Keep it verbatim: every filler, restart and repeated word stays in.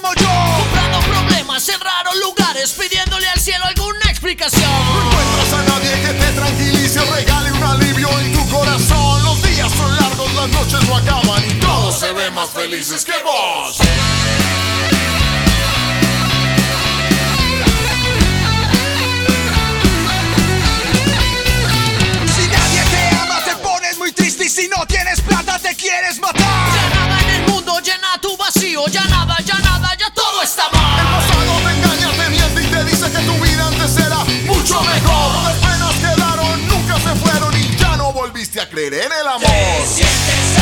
como yo, comprando problemas en raros lugares, pidiéndole al cielo alguna explicación. No encuentras a nadie que te tranquilice o regale un alivio en tu corazón. Los días son largos, las noches no acaban y todos se ven más felices que vos. si nadie te ama te pones muy triste y si no tienes plata te quieres matar. Ya nada en el mundo llena tu vacío, ya nada, ya nada, ya todo está El mal. pasado te engaña, te miente y te dice que tu vida antes era mucho mejor. Las penas quedaron, nunca se fueron y ya no volviste a creer en el amor. Te sientes